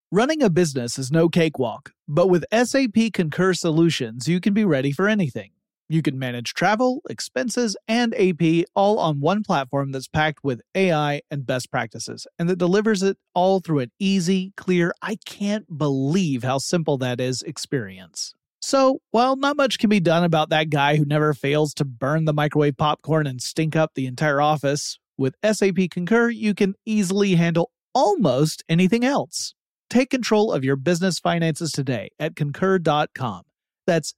Running a business is no cakewalk, but with SAP Concur Solutions, you can be ready for anything. You can manage travel, expenses, and AP all on one platform that's packed with AI and best practices, and that delivers it all through an easy, clear, I can't believe how simple that is experience. So, while not much can be done about that guy who never fails to burn the microwave popcorn and stink up the entire office, with SAP Concur, you can easily handle almost anything else. Take control of your business finances today at Concur.com. That's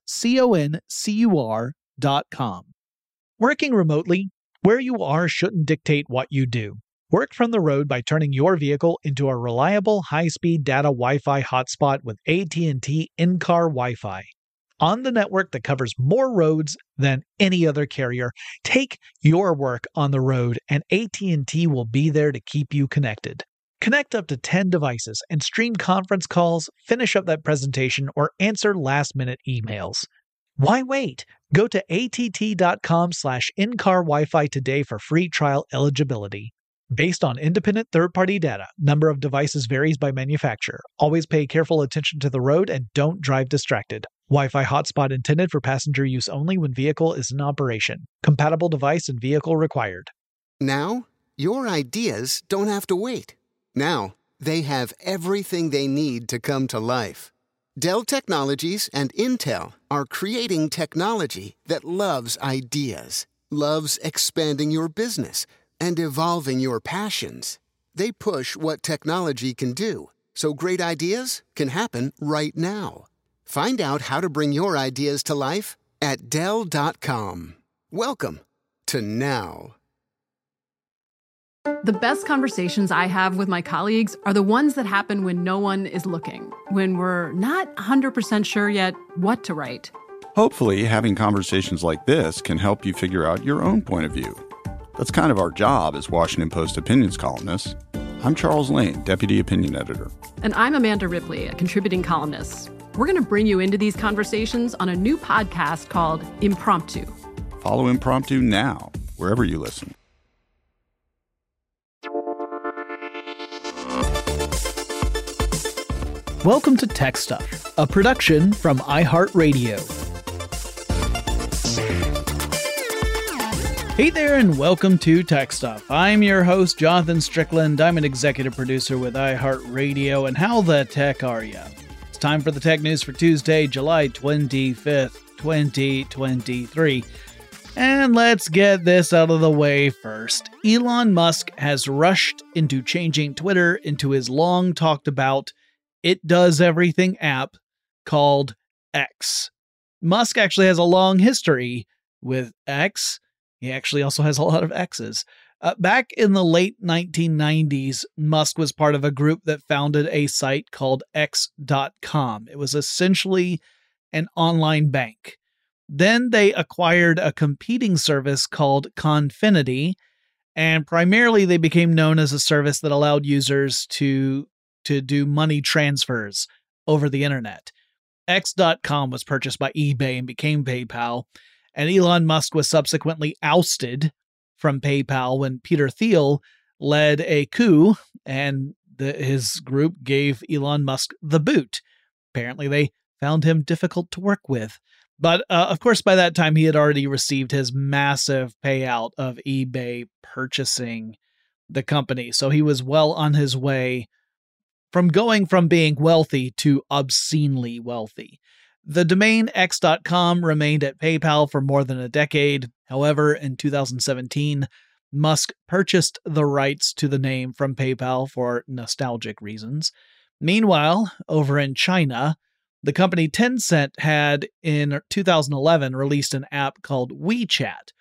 CONCUR.com. Working remotely, where you are shouldn't dictate what you do. Work from the road by turning your vehicle into a reliable high-speed data Wi-Fi hotspot with AT&T in-car Wi-Fi. On the network that covers more roads than any other carrier, take your work on the road and AT&T will be there to keep you connected. Connect up to 10 devices and stream conference calls, finish up that presentation, or answer last-minute emails. Why wait? Go to att.com/in-car Wi-Fi today for free trial eligibility. Based on independent third-party data, number of devices varies by manufacturer. Always pay careful attention to the road and don't drive distracted. Wi-Fi hotspot intended for passenger use only when vehicle is in operation. Compatible device and vehicle required. Now, your ideas don't have to wait. Now, they have everything they need to come to life. Dell Technologies and Intel are creating technology that loves ideas, loves expanding your business, and evolving your passions. They push what technology can do, so great ideas can happen right now. Find out how to bring your ideas to life at Dell.com. Welcome to now. The best conversations I have with my colleagues are the ones that happen when no one is looking, when we're not 100% sure yet what to write. Hopefully, having conversations like this can help you figure out your own point of view. That's kind of our job as Washington Post opinions columnists. I'm Charles Lane, Deputy Opinion Editor. And I'm Amanda Ripley, a contributing columnist. We're going to bring you into these conversations on a new podcast called Impromptu. Follow Impromptu now, wherever you listen. Welcome to Tech Stuff, a production from iHeartRadio. Hey there and welcome to Tech Stuff. I'm your host, Jonathan Strickland. I'm an executive producer with iHeartRadio, and how the tech are ya? It's time for the tech news for Tuesday, July 25th, 2023. And let's get this out of the way first. Elon Musk has rushed into changing Twitter into his long talked about It Does Everything app called X. Musk actually has a long history with X. He actually also has a lot of X's. Back in the late 1990s, Musk was part of a group that founded a site called X.com. It was essentially an online bank. Then they acquired a competing service called Confinity, and primarily they became known as a service that allowed users to do money transfers over the internet. X.com was purchased by eBay and became PayPal, and Elon Musk was subsequently ousted from PayPal when Peter Thiel led a coup and his group gave Elon Musk the boot. Apparently they found him difficult to work with. But of course, by that time, he had already received his massive payout of eBay purchasing the company. So he was well on his way from going from being wealthy to obscenely wealthy. The domain X.com remained at PayPal for more than a decade. However, in 2017, Musk purchased the rights to the name from PayPal for nostalgic reasons. Meanwhile, over in China, the company Tencent had in 2011 released an app called WeChat.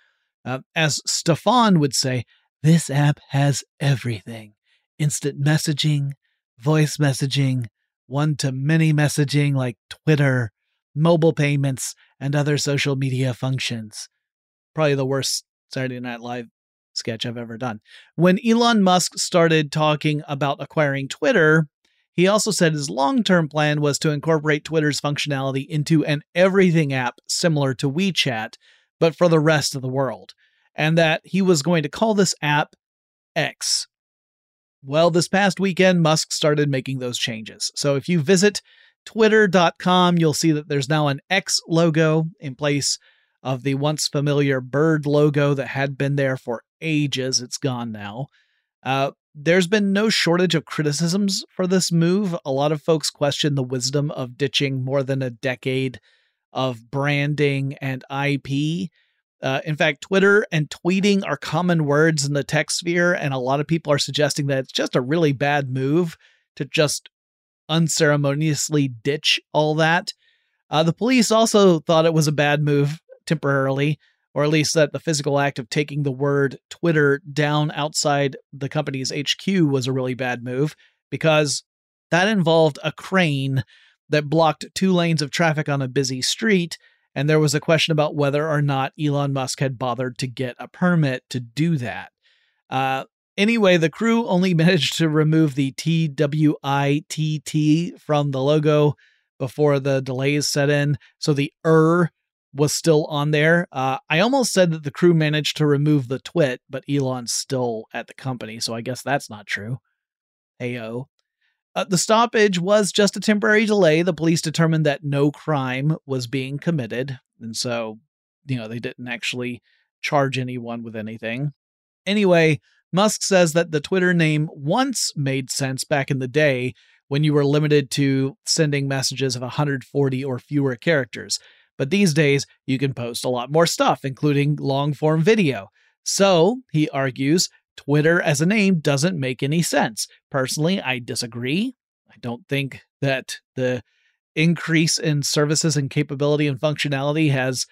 As Stefan would say, this app has everything. Instant messaging, voice messaging, one-to-many messaging like Twitter, mobile payments, and other social media functions. Probably the worst Saturday Night Live sketch I've ever done. When Elon Musk started talking about acquiring Twitter, he also said his long-term plan was to incorporate Twitter's functionality into an everything app similar to WeChat, but for the rest of the world, and that he was going to call this app X. Well, this past weekend, Musk started making those changes. So if you visit twitter.com, you'll see that there's now an X logo in place of the once familiar bird logo that had been there for ages. It's gone now. There's been no shortage of criticisms for this move. A lot of folks question the wisdom of ditching more than a decade of branding and IP. In fact, Twitter and tweeting are common words in the tech sphere, and a lot of people are suggesting that it's just a really bad move to just unceremoniously ditch all that. The police also thought it was a bad move temporarily, or at least that the physical act of taking the word Twitter down outside the company's HQ was a really bad move, because that involved a crane that blocked 2 lanes of traffic on a busy street, and there was a question about whether or not Elon Musk had bothered to get a permit to do that. Anyway, the crew only managed to remove the TWITT from the logo before the delays set in, so the was still on there. I almost said that the crew managed to remove the twit, but Elon's still at the company, so I guess that's not true. Heyo. The stoppage was just a temporary delay. The police determined that no crime was being committed, and so, they didn't actually charge anyone with anything. Anyway, Musk says that the Twitter name once made sense back in the day when you were limited to sending messages of 140 or fewer characters. But these days, you can post a lot more stuff, including long-form video. So, he argues, Twitter as a name doesn't make any sense. Personally, I disagree. I don't think that the increase in services and capability and functionality has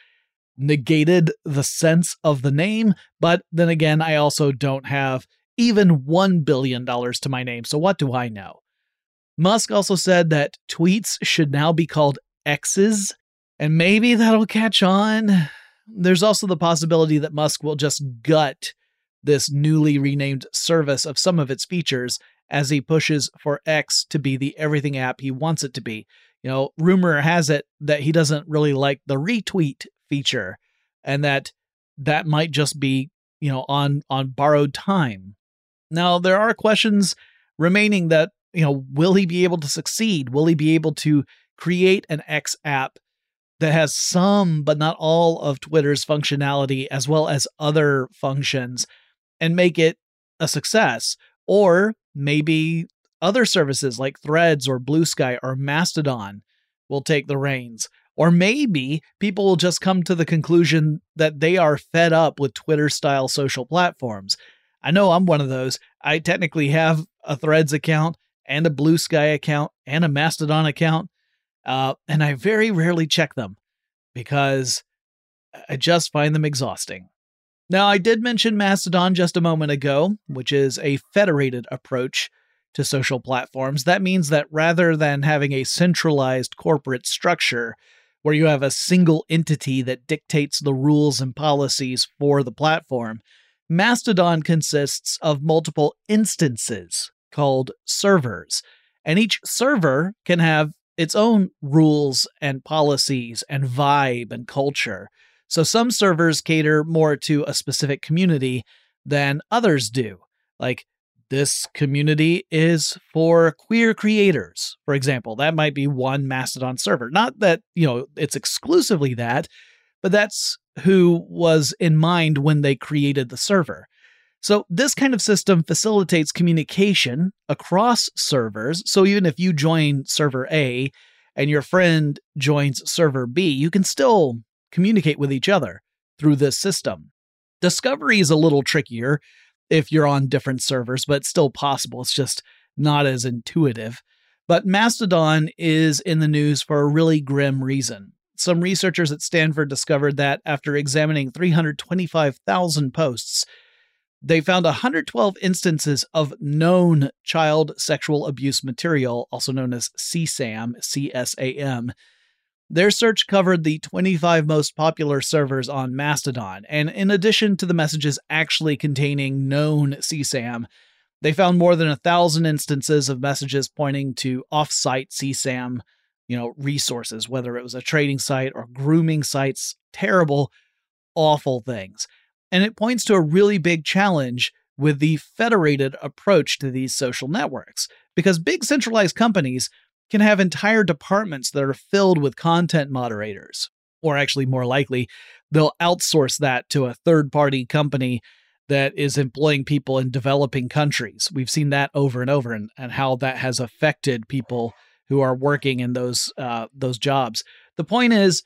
negated the sense of the name. But then again, I also don't have even $1 billion to my name. So what do I know? Musk also said that tweets should now be called X's, and maybe that'll catch on. There's also the possibility that Musk will just gut this newly renamed service of some of its features as he pushes for X to be the everything app he wants it to be. Rumor has it that he doesn't really like the retweet feature, and that might just be, on borrowed time. Now, there are questions remaining that, will he be able to succeed? Will he be able to create an X app that has some, but not all, of Twitter's functionality as well as other functions and make it a success? Or maybe other services like Threads or Blue Sky or Mastodon will take the reins. Or maybe people will just come to the conclusion that they are fed up with Twitter-style social platforms. I know I'm one of those. I technically have a Threads account and a Blue Sky account and a Mastodon account. And I very rarely check them because I just find them exhausting. Now, I did mention Mastodon just a moment ago, which is a federated approach to social platforms. That means that rather than having a centralized corporate structure where you have a single entity that dictates the rules and policies for the platform, Mastodon consists of multiple instances called servers, and each server can have its own rules and policies and vibe and culture. So some servers cater more to a specific community than others do. Like, this community is for queer creators, for example. That might be one Mastodon server. Not that, it's exclusively that, but that's who was in mind when they created the server. So this kind of system facilitates communication across servers. So even if you join server A and your friend joins server B, you can still communicate with each other through this system. Discovery is a little trickier if you're on different servers, but it's still possible. It's just not as intuitive. But Mastodon is in the news for a really grim reason. Some researchers at Stanford discovered that after examining 325,000 posts, they found 112 instances of known child sexual abuse material, also known as CSAM, C-S-A-M. Their search covered the 25 most popular servers on Mastodon, and in addition to the messages actually containing known CSAM, they found more than 1,000 instances of messages pointing to off-site CSAM, resources, whether it was a trading site or grooming sites, terrible, awful things. And it points to a really big challenge with the federated approach to these social networks, because big centralized companies can have entire departments that are filled with content moderators. Or actually, more likely, they'll outsource that to a third-party company that is employing people in developing countries. We've seen that over and over, and how that has affected people who are working in those jobs. The point is,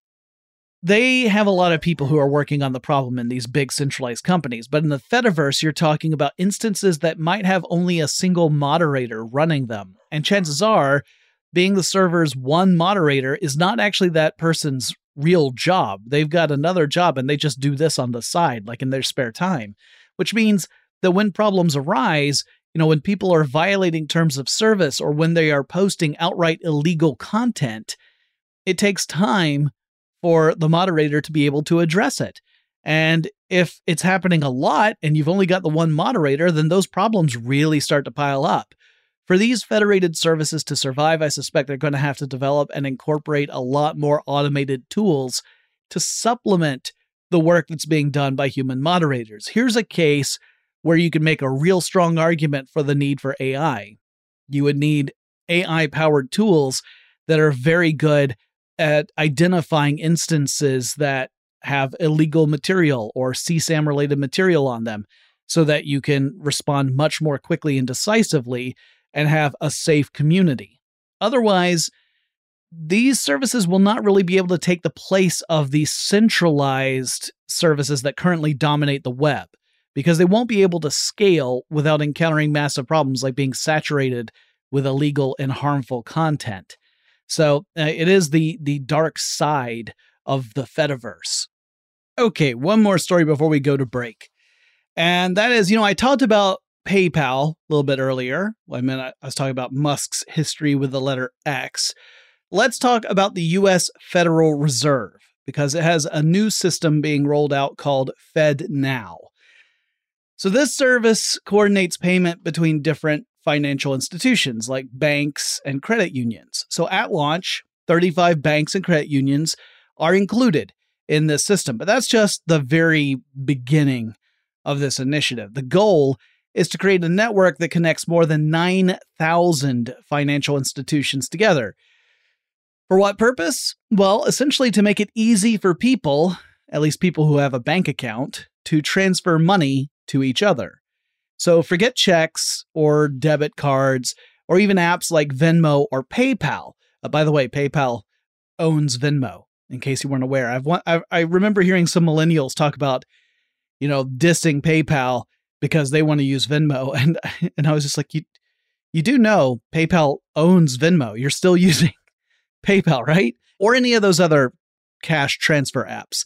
they have a lot of people who are working on the problem in these big centralized companies. But in the Fediverse, you're talking about instances that might have only a single moderator running them. And chances are, being the server's one moderator is not actually that person's real job. They've got another job and they just do this on the side, like in their spare time. Which means that when problems arise, when people are violating terms of service or when they are posting outright illegal content, it takes time for the moderator to be able to address it. And if it's happening a lot and you've only got the one moderator, then those problems really start to pile up. For these federated services to survive, I suspect they're going to have to develop and incorporate a lot more automated tools to supplement the work that's being done by human moderators. Here's a case where you can make a real strong argument for the need for AI. You would need AI-powered tools that are very good at identifying instances that have illegal material or CSAM-related material on them so that you can respond much more quickly and decisively and have a safe community. Otherwise, these services will not really be able to take the place of the centralized services that currently dominate the web, because they won't be able to scale without encountering massive problems like being saturated with illegal and harmful content. So it is the dark side of the Fediverse. Okay, one more story before we go to break. And that is, I talked about PayPal a little bit earlier. I was talking about Musk's history with the letter X. Let's talk about the U.S. Federal Reserve, because it has a new system being rolled out called FedNow. So this service coordinates payment between different financial institutions like banks and credit unions. So at launch, 35 banks and credit unions are included in this system, but that's just the very beginning of this initiative. The goal is to create a network that connects more than 9,000 financial institutions together. For what purpose? Well, essentially to make it easy for people, at least people who have a bank account, to transfer money to each other. So forget checks or debit cards or even apps like Venmo or PayPal. By the way, PayPal owns Venmo, in case you weren't aware. I remember hearing some millennials talk about, dissing PayPal because they want to use Venmo. And I was just like, you do know PayPal owns Venmo. You're still using PayPal, right? Or any of those other cash transfer apps.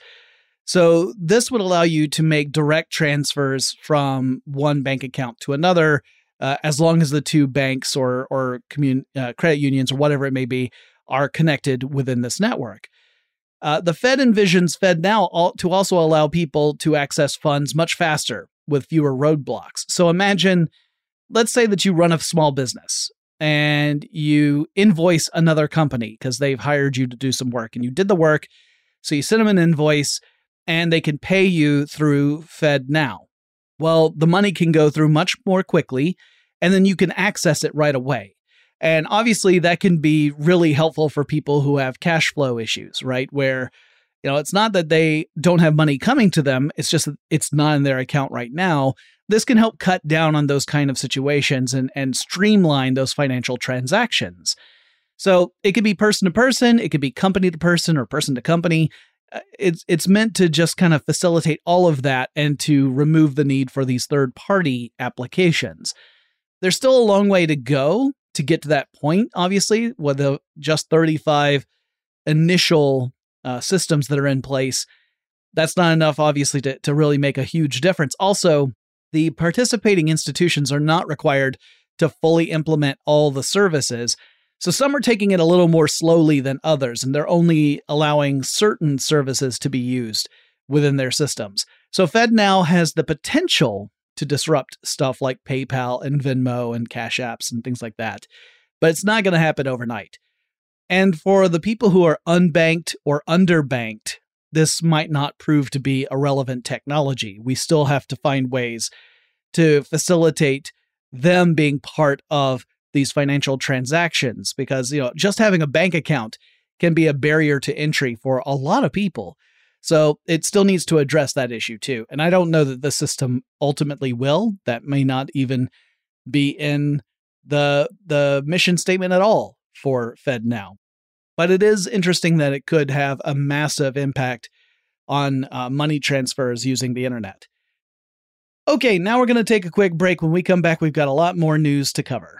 So this would allow you to make direct transfers from one bank account to another, as long as the two banks or credit unions or whatever it may be are connected within this network. The Fed envisions FedNow to also allow people to access funds much faster with fewer roadblocks. So imagine, let's say that you run a small business and you invoice another company because they've hired you to do some work, and you did the work. So you send them an invoice and they can pay you through FedNow. Well, the money can go through much more quickly, and then you can access it right away. And obviously that can be really helpful for people who have cash flow issues, right? Where, it's not that they don't have money coming to them. It's just that it's not in their account right now. This can help cut down on those kind of situations and streamline those financial transactions. So it could be person to person, it could be company to person or person to company. It's meant to just kind of facilitate all of that and to remove the need for these third-party applications. There's still a long way to go to get to that point, obviously, with the just 35 initial systems that are in place. That's not enough, obviously, to really make a huge difference. Also, the participating institutions are not required to fully implement all the services. So some are taking it a little more slowly than others, and they're only allowing certain services to be used within their systems. So FedNow has the potential to disrupt stuff like PayPal and Venmo and Cash Apps and things like that, but it's not going to happen overnight. And for the people who are unbanked or underbanked, this might not prove to be a relevant technology. We still have to find ways to facilitate them being part of these financial transactions, because, just having a bank account can be a barrier to entry for a lot of people. So it still needs to address that issue too. And I don't know that the system ultimately will. That may not even be in the mission statement at all for FedNow. But it is interesting that it could have a massive impact on money transfers using the internet. Okay, now we're going to take a quick break. When we come back, we've got a lot more news to cover.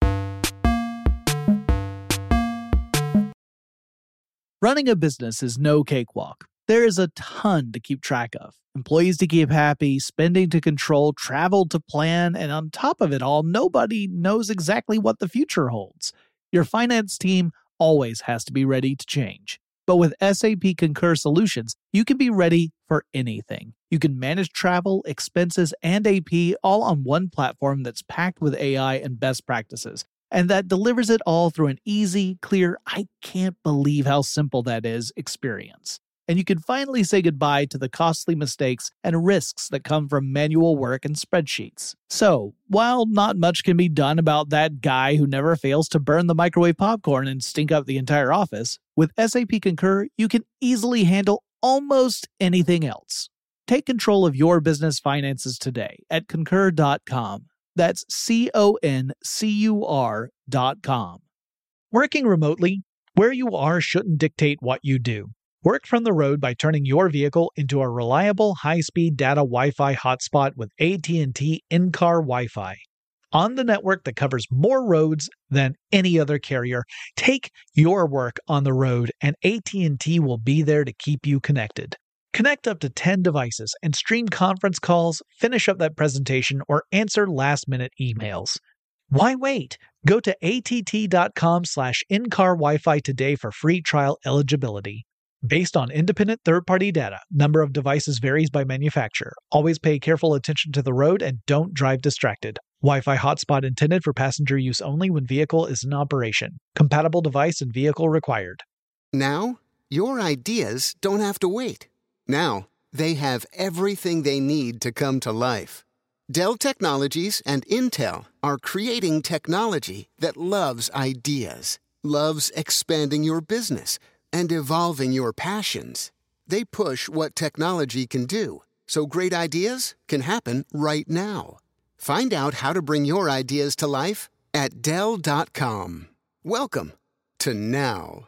Running a business is no cakewalk. There is a ton to keep track of. Employees to keep happy, spending to control, travel to plan, and on top of it all, nobody knows exactly what the future holds. Your finance team always has to be ready to change. But with SAP Concur Solutions, you can be ready for anything. You can manage travel, expenses, and AP all on one platform that's packed with AI and best practices, and that delivers it all through an easy, clear, I can't believe how simple that is experience. And you can finally say goodbye to the costly mistakes and risks that come from manual work and spreadsheets. So, while not much can be done about that guy who never fails to burn the microwave popcorn and stink up the entire office, with SAP Concur, you can easily handle almost anything else. Take control of your business finances today at Concur.com. That's CONCUR.com. Working remotely, where you are shouldn't dictate what you do. Work from the road by turning your vehicle into a reliable high-speed data Wi-Fi hotspot with AT&T in-car Wi-Fi. On the network that covers more roads than any other carrier, take your work on the road and AT&T will be there to keep you connected. Connect up to 10 devices and stream conference calls, finish up that presentation, or answer last-minute emails. Why wait? Go to att.com/in-car Wi-Fi today for free trial eligibility. Based on independent third-party data, number of devices varies by manufacturer. Always pay careful attention to the road and don't drive distracted. Wi-Fi hotspot intended for passenger use only when vehicle is in operation. Compatible device and vehicle required. Now, your ideas don't have to wait. Now, they have everything they need to come to life. Dell Technologies and Intel are creating technology that loves ideas, loves expanding your business, and evolving your passions. They push what technology can do, so great ideas can happen right now. Find out how to bring your ideas to life at Dell.com. Welcome to now.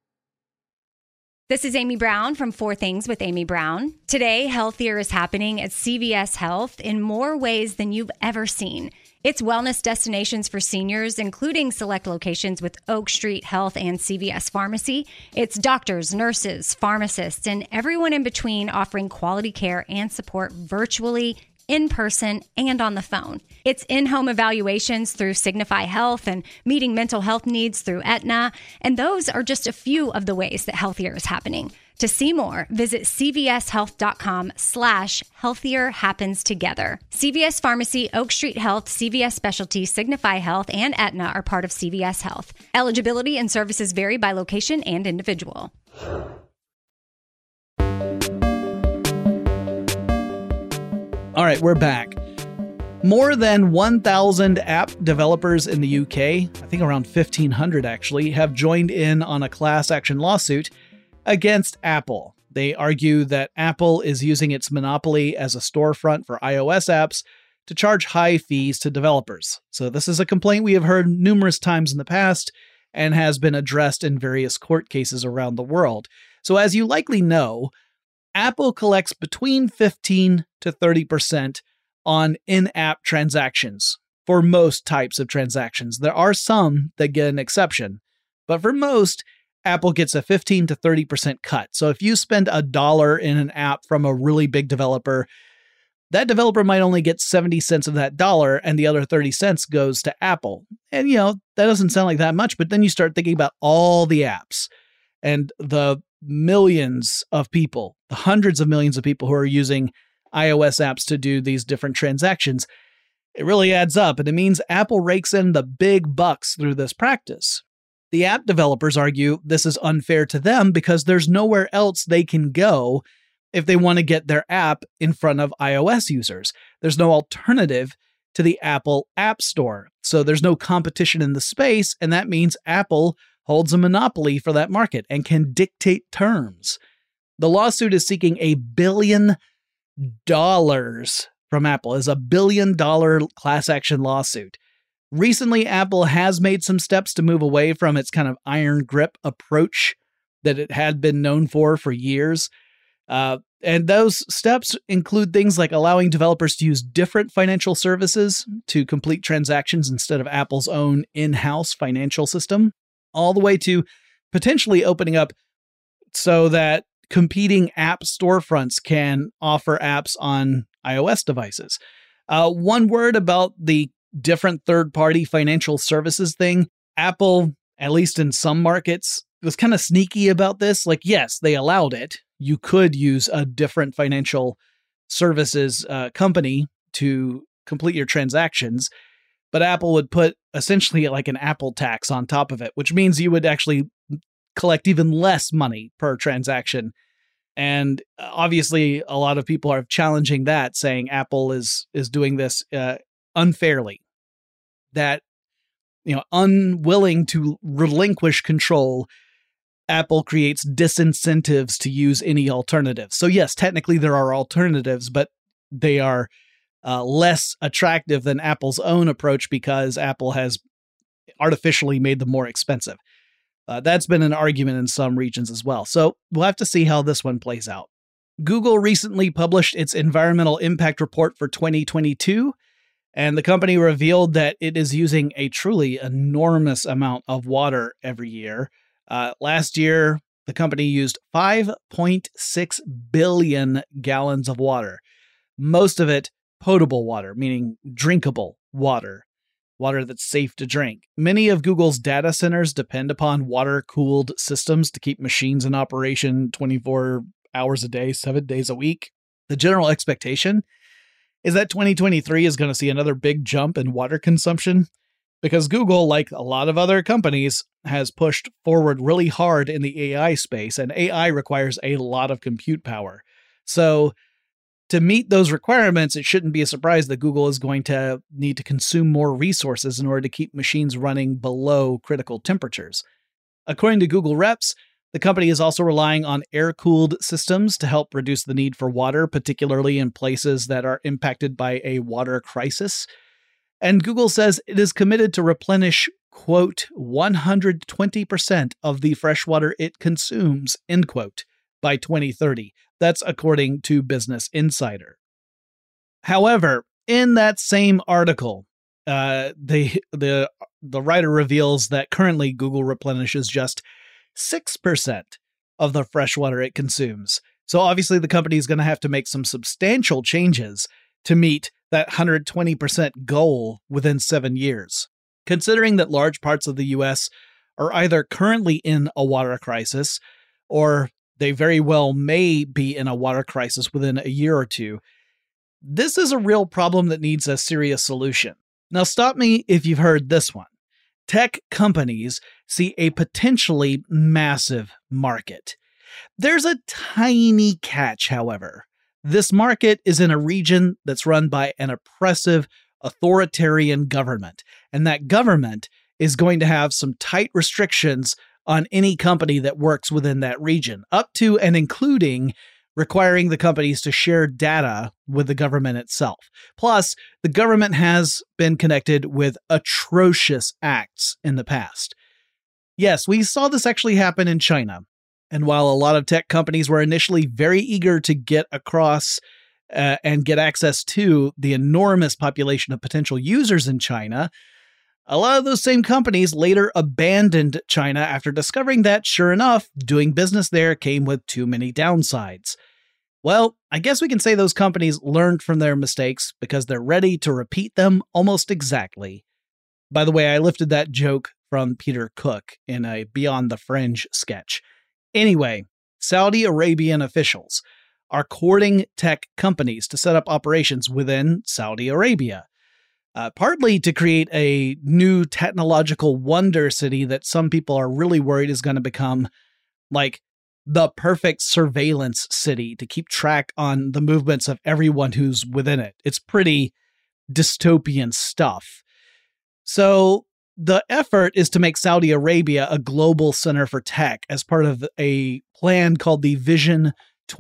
This is Amy Brown from 4 Things with Amy Brown. Today, healthier is happening at CVS Health in more ways than you've ever seen. It's wellness destinations for seniors, including select locations with Oak Street Health and CVS Pharmacy. It's doctors, nurses, pharmacists, and everyone in between offering quality care and support virtually, in person, and on the phone. It's in-home evaluations through Signify Health and meeting mental health needs through Aetna. And those are just a few of the ways that healthier is happening. To see more, visit cvshealth.com/healthier happens together. CVS Pharmacy, Oak Street Health, CVS Specialty, Signify Health, and Aetna are part of CVS Health. Eligibility and services vary by location and individual. All right, we're back. More than 1,000 app developers in the UK, I think around 1,500 actually, have joined in on a class action lawsuit against Apple. They argue that Apple is using its monopoly as a storefront for iOS apps to charge high fees to developers. So this is a complaint we have heard numerous times in the past and has been addressed in various court cases around the world. So as you likely know, Apple collects between 15 to 30% on in-app transactions for most types of transactions. There are some that get an exception, but for most, Apple gets a 15 to 30% cut. So if you spend $1 in an app from a really big developer, that developer might only get 70 cents of that dollar and the other 30 cents goes to Apple. And, that doesn't sound like that much, but then you start thinking about all the apps and the millions of people, the hundreds of millions of people who are using iOS apps to do these different transactions. It really adds up, and it means Apple rakes in the big bucks through this practice. The app developers argue this is unfair to them because there's nowhere else they can go if they want to get their app in front of iOS users. There's no alternative to the Apple App Store. So there's no competition in the space, and that means Apple holds a monopoly for that market and can dictate terms. The lawsuit is seeking $1 billion from Apple. It's a $1 billion class action lawsuit. Recently, Apple has made some steps to move away from its kind of iron grip approach that it had been known for years. And those steps include things like allowing developers to use different financial services to complete transactions instead of Apple's own in-house financial system, all the way to potentially opening up so that competing app storefronts can offer apps on iOS devices. One word about the different third-party financial services thing. Apple, at least in some markets, was kind of sneaky about this. Like, yes, they allowed it. You could use a different financial services company to complete your transactions, but Apple would put essentially like an Apple tax on top of it, which means you would actually collect even less money per transaction. And obviously, a lot of people are challenging that, saying Apple is doing this unfairly, that, unwilling to relinquish control, Apple creates disincentives to use any alternatives. So yes, technically there are alternatives, but they are less attractive than Apple's own approach because Apple has artificially made them more expensive. That's been an argument in some regions as well. So we'll have to see how this one plays out. Google recently published its environmental impact report for 2022, and the company revealed that it is using a truly enormous amount of water every year. Last year, the company used 5.6 billion gallons of water, most of it potable water, meaning drinkable water that's safe to drink. Many of Google's data centers depend upon water-cooled systems to keep machines in operation 24 hours a day, 7 days a week. The general expectation is that 2023 is going to see another big jump in water consumption, because Google, like a lot of other companies, has pushed forward really hard in the AI space, and AI requires a lot of compute power. So to meet those requirements, it shouldn't be a surprise that Google is going to need to consume more resources in order to keep machines running below critical temperatures. According to Google reps, the company is also relying on air-cooled systems to help reduce the need for water, particularly in places that are impacted by a water crisis. And Google says it is committed to replenish, quote, 120% of the fresh water it consumes, end quote, by 2030. That's according to Business Insider. However, in that same article, the writer reveals that currently Google replenishes just 6% of the fresh water it consumes. So obviously the company is going to have to make some substantial changes to meet that 120% goal within 7 years. Considering that large parts of the US are either currently in a water crisis, or they very well may be in a water crisis within a year or two, this is a real problem that needs a serious solution. Now stop me if you've heard this one. Tech companies see a potentially massive market. There's a tiny catch, however. This market is in a region that's run by an oppressive, authoritarian government, and that government is going to have some tight restrictions on any company that works within that region, up to and including requiring the companies to share data with the government itself. Plus, the government has been connected with atrocious acts in the past. Yes, we saw this actually happen in China. And while a lot of tech companies were initially very eager to get across and get access to the enormous population of potential users in China, a lot of those same companies later abandoned China after discovering that, sure enough, doing business there came with too many downsides. Well, I guess we can say those companies learned from their mistakes because they're ready to repeat them almost exactly. By the way, I lifted that joke from Peter Cook in a Beyond the Fringe sketch. Anyway, Saudi Arabian officials are courting tech companies to set up operations within Saudi Arabia, partly to create a new technological wonder city that some people are really worried is going to become like the perfect surveillance city to keep track on the movements of everyone who's within it. It's pretty dystopian stuff. So the effort is to make Saudi Arabia a global center for tech as part of a plan called the Vision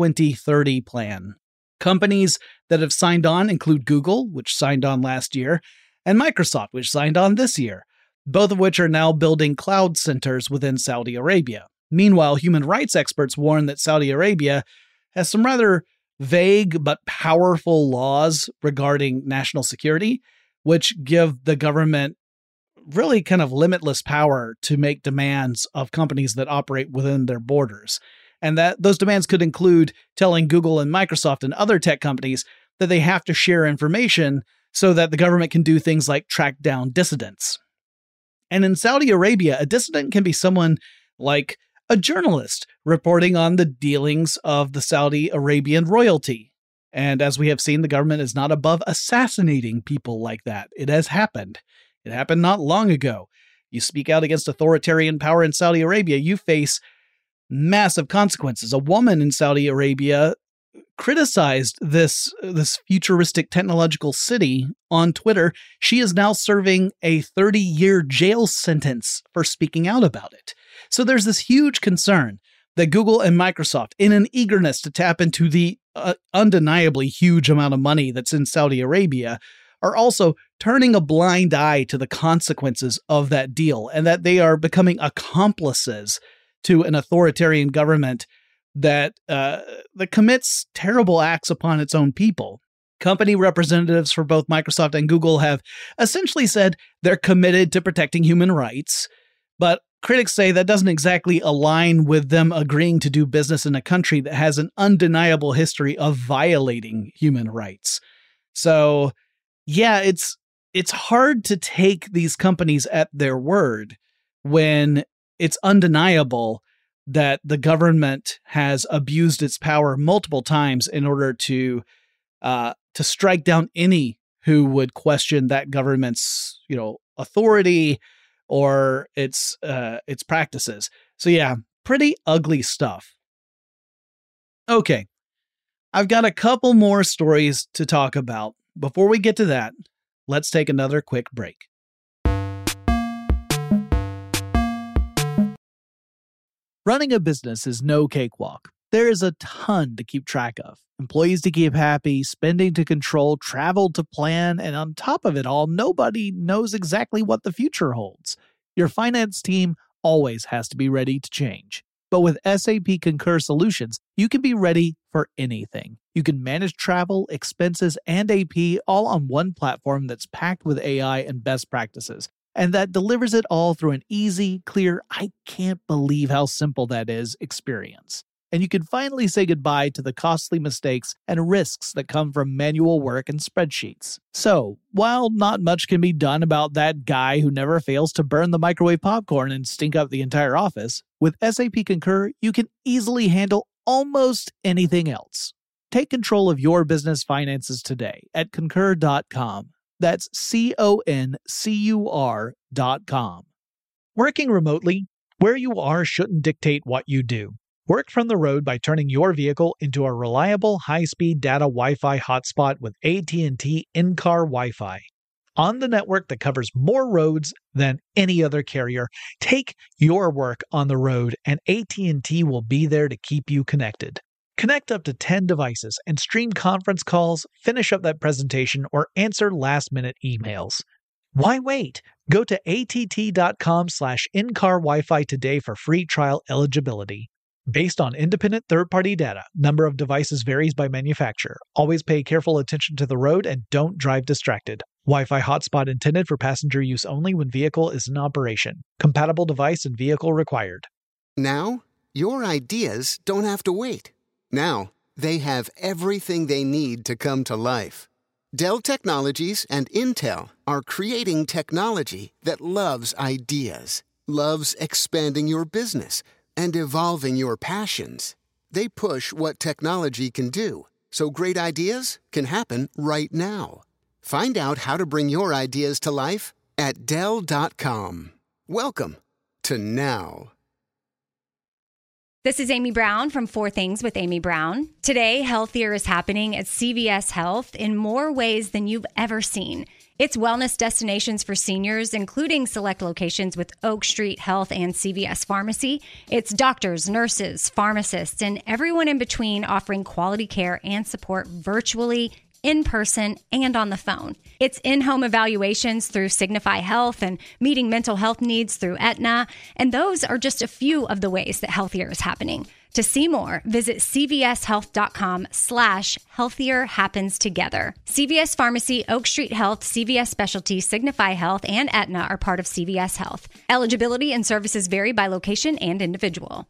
2030 plan. Companies that have signed on include Google, which signed on last year, and Microsoft, which signed on this year, both of which are now building cloud centers within Saudi Arabia. Meanwhile, human rights experts warn that Saudi Arabia has some rather vague but powerful laws regarding national security, which give the government really kind of limitless power to make demands of companies that operate within their borders. And that those demands could include telling Google and Microsoft and other tech companies that they have to share information so that the government can do things like track down dissidents. And in Saudi Arabia, a dissident can be someone like a journalist reporting on the dealings of the Saudi Arabian royalty. And as we have seen, the government is not above assassinating people like that. It has happened. It happened not long ago. You speak out against authoritarian power in Saudi Arabia, you face massive consequences. A woman in Saudi Arabia criticized this futuristic technological city on Twitter. She is now serving a 30-year jail sentence for speaking out about it. So there's this huge concern that Google and Microsoft, in an eagerness to tap into the undeniably huge amount of money that's in Saudi Arabia, are also turning a blind eye to the consequences of that deal, and that they are becoming accomplices to an authoritarian government that commits terrible acts upon its own people. Company representatives for both Microsoft and Google have essentially said they're committed to protecting human rights, but critics say that doesn't exactly align with them agreeing to do business in a country that has an undeniable history of violating human rights. So, yeah, it's hard to take these companies at their word when it's undeniable that the government has abused its power multiple times in order to strike down any who would question that government's, authority or its practices. So yeah, pretty ugly stuff. Okay, I've got a couple more stories to talk about. Before we get to that, let's take another quick break. Running a business is no cakewalk. There is a ton to keep track of. Employees to keep happy, spending to control, travel to plan, and on top of it all, nobody knows exactly what the future holds. Your finance team always has to be ready to change. But with SAP Concur Solutions, you can be ready for anything. You can manage travel, expenses, and AP all on one platform that's packed with AI and best practices, and that delivers it all through an easy, clear, I can't believe how simple that is experience. And you can finally say goodbye to the costly mistakes and risks that come from manual work and spreadsheets. So, while not much can be done about that guy who never fails to burn the microwave popcorn and stink up the entire office, with SAP Concur, you can easily handle almost anything else. Take control of your business finances today at Concur.com. That's CONCUR.com. Working remotely, where you are shouldn't dictate what you do. Work from the road by turning your vehicle into a reliable high-speed data Wi-Fi hotspot with AT&T in-car Wi-Fi. On the network that covers more roads than any other carrier, take your work on the road and AT&T will be there to keep you connected. Connect up to 10 devices and stream conference calls, finish up that presentation, or answer last-minute emails. Why wait? Go to att.com/in-car Wi-Fi today for free trial eligibility. Based on independent third-party data, number of devices varies by manufacturer. Always pay careful attention to the road and don't drive distracted. Wi-Fi hotspot intended for passenger use only when vehicle is in operation. Compatible device and vehicle required. Now, your ideas don't have to wait. Now, they have everything they need to come to life. Dell Technologies and Intel are creating technology that loves ideas, loves expanding your business, and evolving your passions. They push what technology can do, so great ideas can happen right now. Find out how to bring your ideas to life at Dell.com. Welcome to now. This is Amy Brown from 4 Things with Amy Brown. Today, healthier is happening at CVS Health in more ways than you've ever seen. It's wellness destinations for seniors, including select locations with Oak Street Health and CVS Pharmacy. It's doctors, nurses, pharmacists, and everyone in between offering quality care and support virtually, in person, and on the phone. It's in-home evaluations through Signify Health and meeting mental health needs through Aetna. And those are just a few of the ways that healthier is happening. To see more, visit cvshealth.com/healthier happens together. CVS Pharmacy, Oak Street Health, CVS Specialty, Signify Health, and Aetna are part of CVS Health. Eligibility and services vary by location and individual.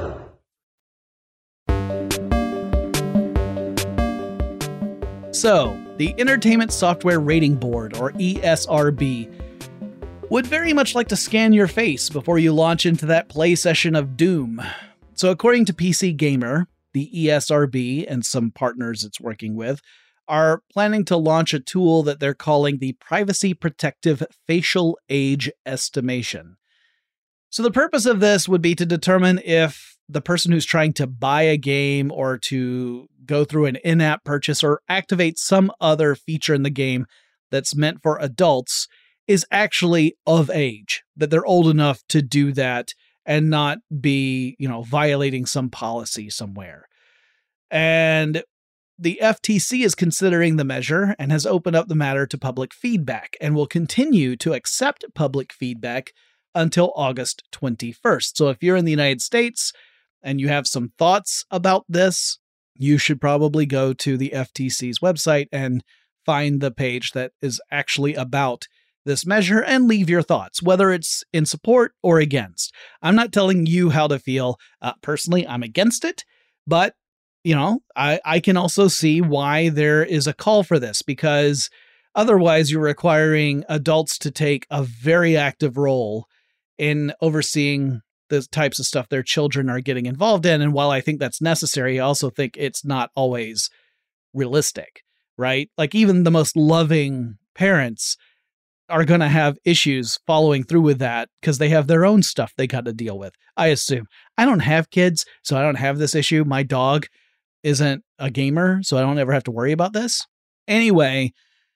So, the Entertainment Software Rating Board, or ESRB, would very much like to scan your face before you launch into that play session of doom. So, according to PC Gamer, the ESRB and some partners it's working with are planning to launch a tool that they're calling the Privacy Protective Facial Age Estimation. So, the purpose of this would be to determine if the person who's trying to buy a game or to go through an in-app purchase or activate some other feature in the game that's meant for adults is actually of age, that they're old enough to do that and not be, violating some policy somewhere. And the FTC is considering the measure and has opened up the matter to public feedback and will continue to accept public feedback until August 21st. So if you're in the United States and you have some thoughts about this, you should probably go to the FTC's website and find the page that is actually about this measure and leave your thoughts, whether it's in support or against. I'm not telling you how to feel. Personally, I'm against it, but I can also see why there is a call for this, because otherwise you're requiring adults to take a very active role in overseeing the types of stuff their children are getting involved in. And while I think that's necessary, I also think it's not always realistic, right? Like even the most loving parents are going to have issues following through with that because they have their own stuff they got to deal with. I assume. I don't have kids, so I don't have this issue. My dog isn't a gamer, so I don't ever have to worry about this. Anyway,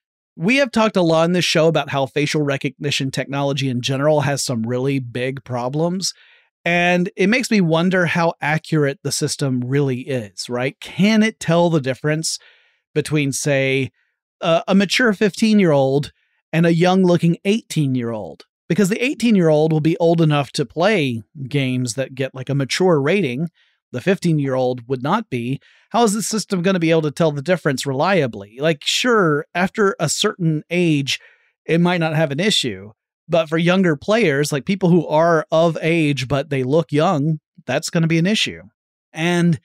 we have talked a lot in this show about how facial recognition technology in general has some really big problems. And it makes me wonder how accurate the system really is, right? Can it tell the difference between, say, a mature 15-year-old and a young-looking 18-year-old? Because the 18-year-old will be old enough to play games that get like a mature rating. The 15-year-old would not be. How is the system going to be able to tell the difference reliably? Like, sure, after a certain age, it might not have an issue. But for younger players, like people who are of age, but they look young, that's going to be an issue. And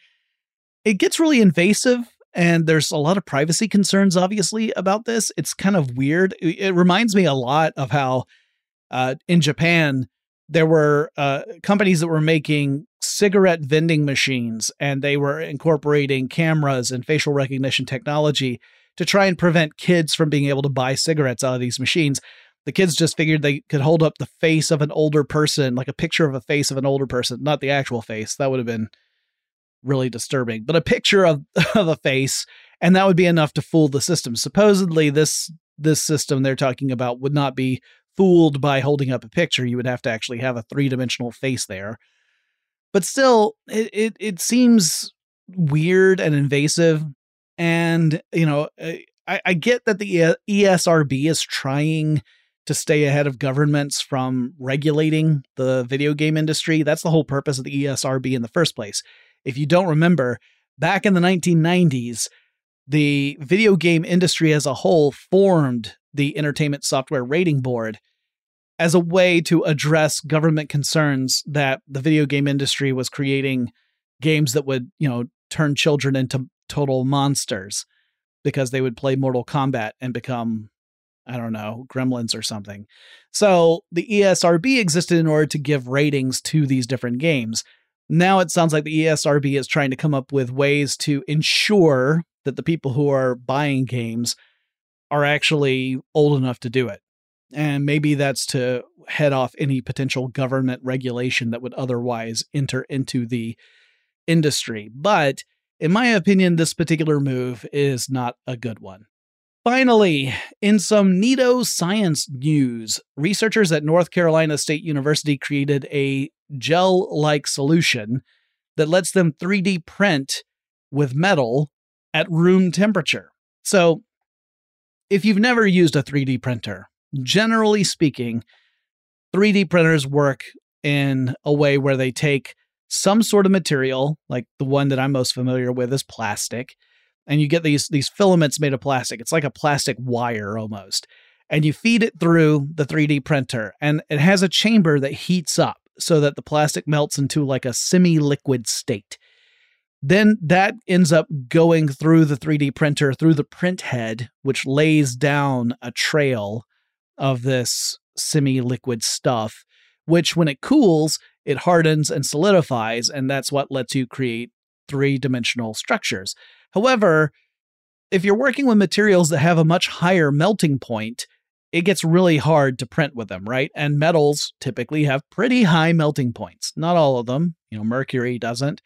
it gets really invasive. And there's a lot of privacy concerns, obviously, about this. It's kind of weird. It reminds me a lot of how in Japan, there were companies that were making cigarette vending machines, and they were incorporating cameras and facial recognition technology to try and prevent kids from being able to buy cigarettes out of these machines. The kids just figured they could hold up the face of an older person, like a picture of a face of an older person, not the actual face. That would have been really disturbing, but a picture of a face, and that would be enough to fool the system. Supposedly, this system they're talking about would not be fooled by holding up a picture. You would have to actually have a 3-dimensional face there. But still, it seems weird and invasive. And, I get that the ESRB is trying to stay ahead of governments from regulating the video game industry. That's the whole purpose of the ESRB in the first place. If you don't remember, back in the 1990s, the video game industry as a whole formed the Entertainment Software Rating Board as a way to address government concerns that the video game industry was creating games that would, turn children into total monsters because they would play Mortal Kombat and become, I don't know, gremlins or something. So the ESRB existed in order to give ratings to these different games. Now it sounds like the ESRB is trying to come up with ways to ensure that the people who are buying games are actually old enough to do it. And maybe that's to head off any potential government regulation that would otherwise enter into the industry. But in my opinion, this particular move is not a good one. Finally, in some neato science news, researchers at North Carolina State University created a gel-like solution that lets them 3D print with metal at room temperature. So, if you've never used a 3D printer, generally speaking, 3D printers work in a way where they take some sort of material, like the one that I'm most familiar with is plastic, and you get these filaments made of plastic. It's like a plastic wire almost. And you feed it through the 3D printer, and it has a chamber that heats up so that the plastic melts into like a semi-liquid state. Then that ends up going through the 3D printer, through the print head, which lays down a trail of this semi-liquid stuff, which when it cools, it hardens and solidifies, and that's what lets you create three-dimensional structures. However, if you're working with materials that have a much higher melting point, it gets really hard to print with them, right? And metals typically have pretty high melting points. Not all of them. Mercury doesn't.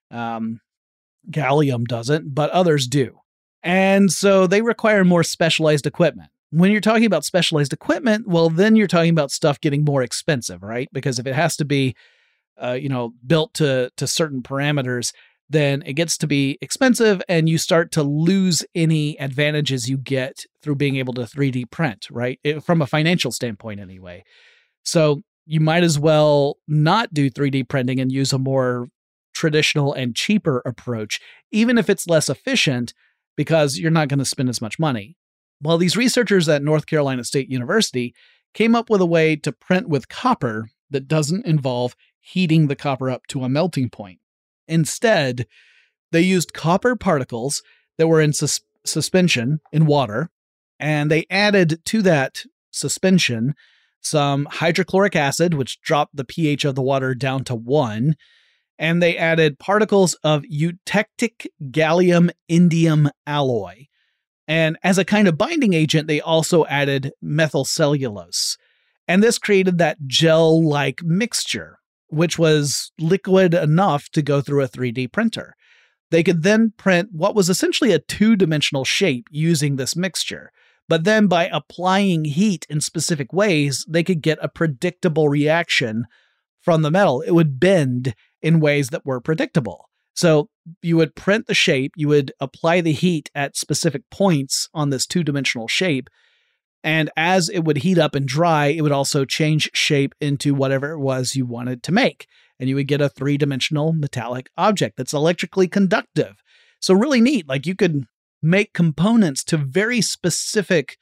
Gallium doesn't, but others do. And so they require more specialized equipment. When you're talking about specialized equipment, well, then you're talking about stuff getting more expensive, right? Because if it has to be, built to certain parameters, then it gets to be expensive and you start to lose any advantages you get through being able to 3D print, right? From a financial standpoint anyway. So you might as well not do 3D printing and use a more traditional and cheaper approach, even if it's less efficient, because you're not going to spend as much money. Well, these researchers at North Carolina State University came up with a way to print with copper that doesn't involve heating the copper up to a melting point. Instead, they used copper particles that were in suspension in water, and they added to that suspension some hydrochloric acid, which dropped the pH of the water down to 1, and they added particles of eutectic gallium indium alloy. And as a kind of binding agent, they also added methylcellulose. And this created that gel-like mixture, which was liquid enough to go through a 3D printer. They could then print what was essentially a two-dimensional shape using this mixture. But then by applying heat in specific ways, they could get a predictable reaction from the metal. It would bend in ways that were predictable. So you would print the shape, you would apply the heat at specific points on this two-dimensional shape, and as it would heat up and dry, it would also change shape into whatever it was you wanted to make. And you would get a three-dimensional metallic object that's electrically conductive. So really neat. Like you could make components to very specific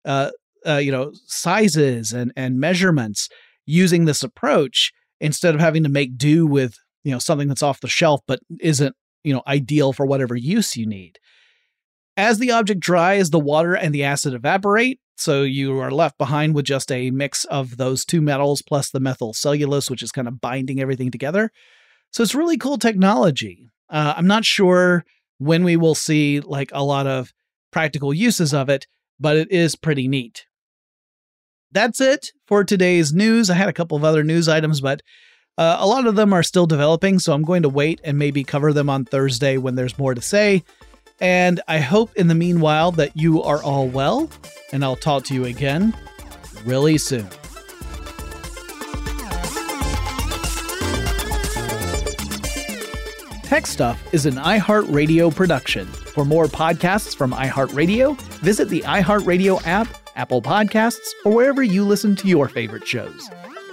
sizes and measurements using this approach instead of having to make do with something that's off the shelf but isn't ideal for whatever use you need. As the object dries, the water and the acid evaporate, so you are left behind with just a mix of those two metals plus the methylcellulose, which is kind of binding everything together. So it's really cool technology. I'm not sure when we will see like a lot of practical uses of it, but it is pretty neat. That's it for today's news. I had a couple of other news items, but a lot of them are still developing, so I'm going to wait and maybe cover them on Thursday when there's more to say. And I hope in the meanwhile that you are all well, and I'll talk to you again really soon. Tech Stuff is an iHeartRadio production. For more podcasts from iHeartRadio, visit the iHeartRadio app, Apple Podcasts, or wherever you listen to your favorite shows.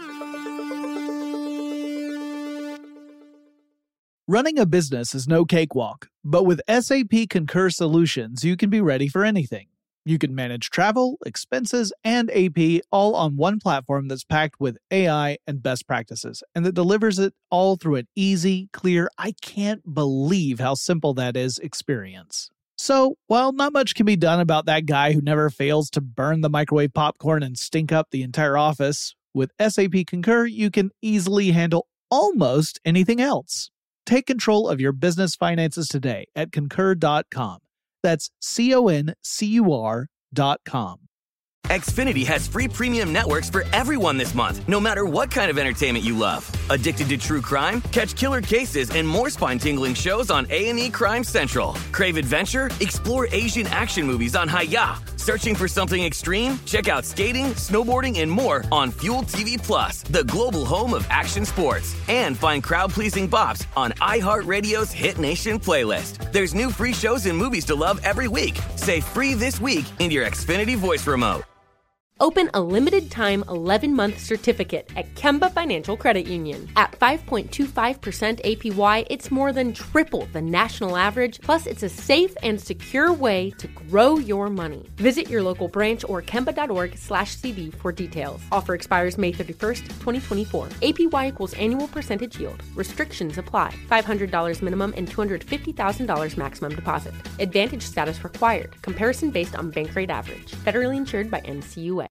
Running a business is no cakewalk, but with SAP Concur Solutions, you can be ready for anything. You can manage travel, expenses, and AP all on one platform that's packed with AI and best practices, and that delivers it all through an easy, clear, I can't believe how simple that is experience. So, while not much can be done about that guy who never fails to burn the microwave popcorn and stink up the entire office, with SAP Concur, you can easily handle almost anything else. Take control of your business finances today at Concur.com. That's CONCUR.com. Xfinity has free premium networks for everyone this month, no matter what kind of entertainment you love. Addicted to true crime? Catch killer cases and more spine-tingling shows on A&E Crime Central. Crave adventure? Explore Asian action movies on Hi-Ya. Searching for something extreme? Check out skating, snowboarding, and more on Fuel TV Plus, the global home of action sports. And find crowd-pleasing bops on iHeartRadio's Hit Nation playlist. There's new free shows and movies to love every week. Say free this week in your Xfinity voice remote. Open a limited-time 11-month certificate at Kemba Financial Credit Union. At 5.25% APY, it's more than triple the national average, plus it's a safe and secure way to grow your money. Visit your local branch or kemba.org/cb for details. Offer expires May 31st, 2024. APY equals annual percentage yield. Restrictions apply. $500 minimum and $250,000 maximum deposit. Advantage status required. Comparison based on bank rate average. Federally insured by NCUA.